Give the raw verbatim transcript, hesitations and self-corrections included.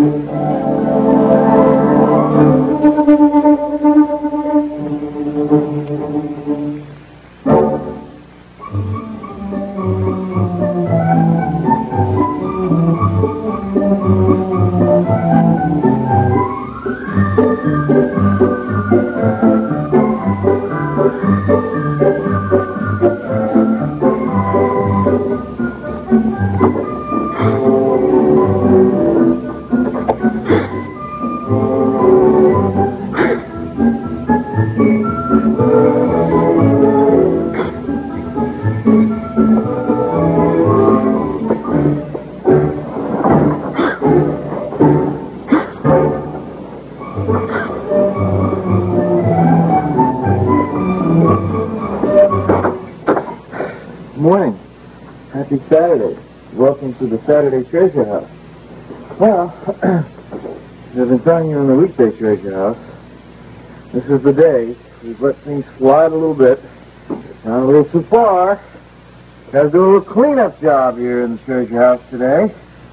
Morning. Happy Saturday. Welcome to the Saturday Treasure House. Well, I've been telling you in the weekday Treasure House. This is the day. We've let things slide a little bit. Not a little too far. Got to do a little cleanup job here in the Treasure House today.